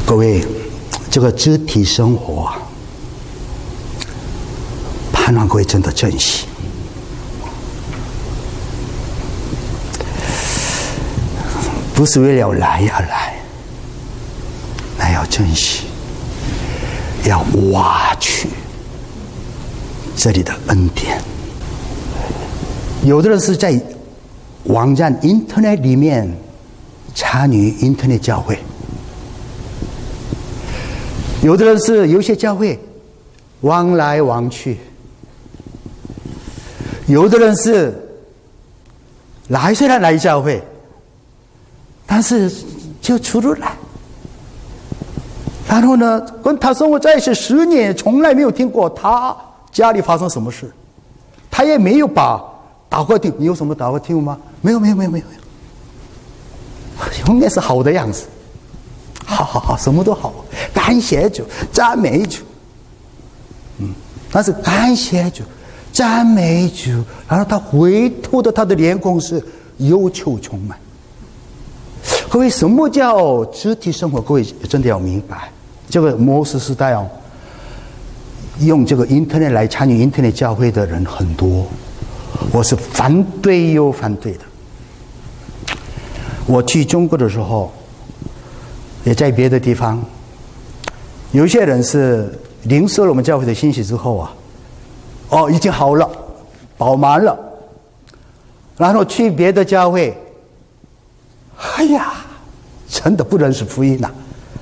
各位，这个肢体生活啊，盼望各位真的珍惜。不是为了来而来，那要珍惜，要挖取这里的恩典。有的人是在网站 Internet 里面参与 Internet 教会，有的人是有些教会往来往去，有的人是虽然来教会，但是就出不来。然后呢，跟他生活在一起10年，从来没有听过他家里发生什么事，他也没有把祷告听。你有什么祷告听吗？没有。永远是好的样子，好，什么都好，感谢主，赞美主。但是感谢主，赞美主，然后他回头的他的脸孔是忧愁充满。各位，什么叫肢体生活？各位真的要明白，这个摩西时代用这个 Internet 来参与 Internet 教会的人很多，我是反对的。我去中国的时候，也在别的地方，有些人是领受了我们教会的信息之后已经好了，饱满了，然后去别的教会，真的不认识福音了，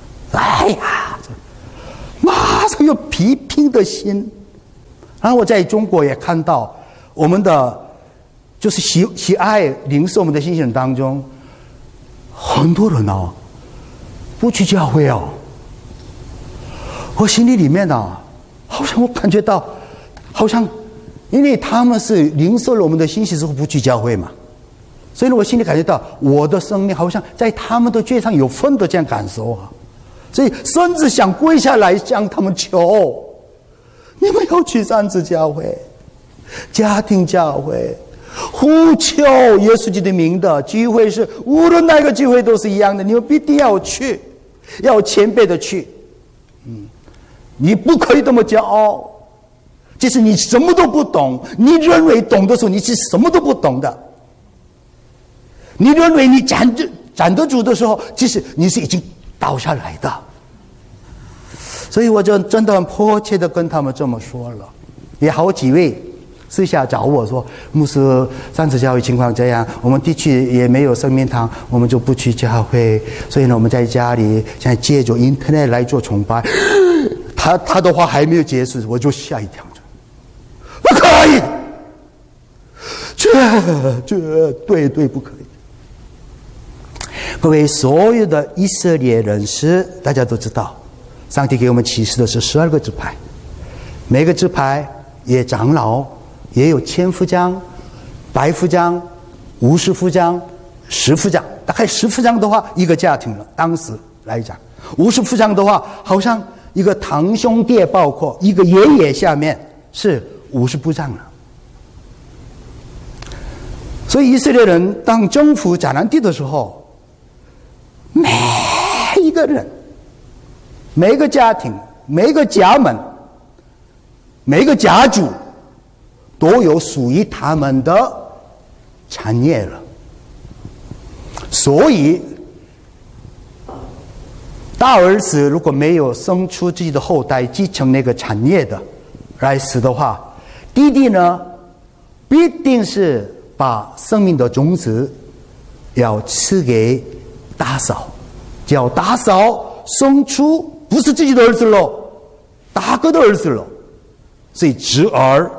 马上有批评的心。然后我在中国也看到我们的就是喜爱领受我们的信息人当中，很多人不去教会我心里面好像我感觉到，好像因为他们是领受了我们的信息之后不去教会嘛，所以我心里感觉到我的生命好像在他们的罪上有份的这样感受所以甚至想跪下来向他们求，你们要去三自教会、家庭教会，呼求耶稣基督的名的聚会，是无论哪个聚会都是一样的，你们必定要去，要谦卑的去。你不可以这么骄傲，即使你什么都不懂，你认为懂的时候，你是什么都不懂的。你认为你站得住的时候，其实你是已经倒下来的。所以我就真的很迫切的跟他们这么说了，也好几位私下找我说，牧师，三自教会情况这样，我们地区也没有生命堂，我们就不去教会，所以呢我们在家里现在借着 Internet 来做崇拜。他的话还没有结束，我就吓一跳，不可以，绝对不可以。各位，所有的以色列人是大家都知道，上帝给我们启示的是12个支派，每个支派也长老，也有千夫长、百夫长、50夫长、10夫长。大概10夫长的话，一个家庭了，当时来讲；50夫长的话，好像一个堂兄弟，包括一个爷爷下面是50夫长了。所以以色列人当征服迦南地的时候，每一个人、每个家庭、每个家门、每个家族都有属于他们的产业了。所以大儿子如果没有生出自己的后代继承那个产业的来死的话，弟弟呢必定是把生命的种子要赐给大嫂，叫大嫂生出不是自己的儿子了，大哥的儿子了，所以侄儿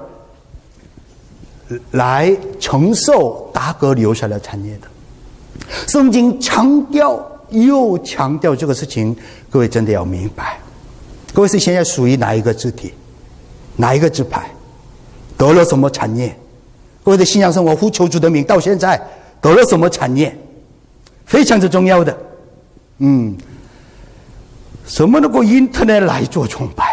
来承受大哥留下来产业的。圣经强调又强调这个事情，各位真的要明白。各位是现在属于哪一个肢体，哪一个支派，得了什么产业？各位的信仰生活呼求主的名到现在得了什么产业，非常之重要的。什么能够 Internet 来做崇拜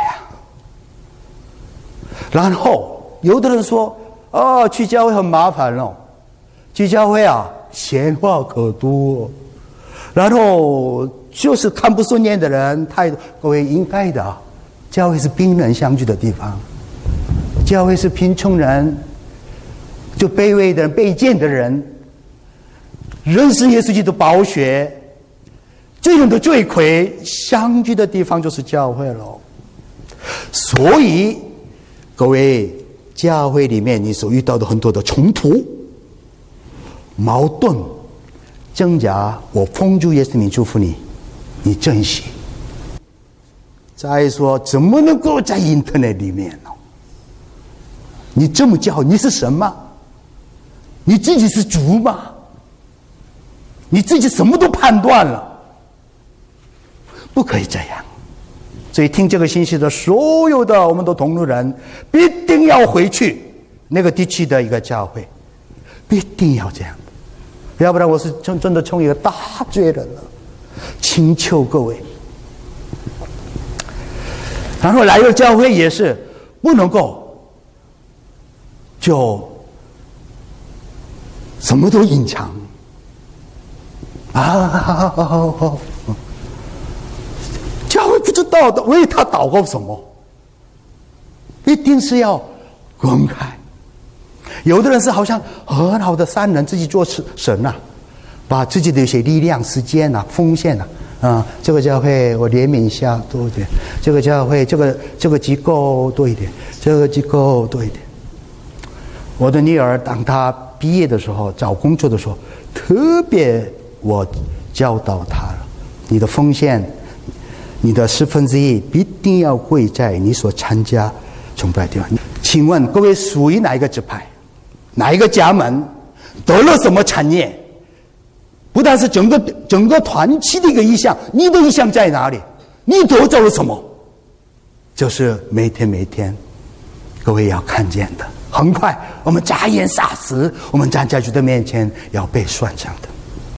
然后有的人说去教会很麻烦了，去教会闲话可多，然后就是看不顺眼的人太多。各位应该的啊，教会是兵人相聚的地方，教会是贫穷人，就卑微的人、卑贱的人，认识耶稣基督宝血，罪人的罪魁相聚的地方就是教会了。所以各位，教会里面你所遇到的很多的冲突、矛盾、挣扎，我奉主耶稣名祝福你，你珍惜。再说，怎么能够在 Internet 里面呢？你这么叫你是神吗？你自己是主吗？你自己什么都判断了，不可以这样。所以听这个信息的所有的我们的同路人，必定要回去那个地区的一个教会，必定要这样，要不然我是真的成为一个大罪人了。请求各位，然后来到教会也是不能够就什么都隐藏教会不知道的为他祷告什么，一定是要公开。有的人是好像很好的善人，自己做神啊，把自己的一些力量、时间啊、奉献啊，这个教会我怜悯一下多一点，这个教会这个机构多一点，这个机构多一点。我的女儿当她毕业的时候，找工作的时候，特别我教导她了，你的奉献，你的1/4必定要归在你所参加崇拜的地方。请问各位属于哪一个支派，哪一个家门，得了什么产业？不但是整个团体的一个意向，你的意向在哪里？你得着了什么？就是每天各位要看见的。很快我们眨眼霎时，我们站在主的面前要被算账的。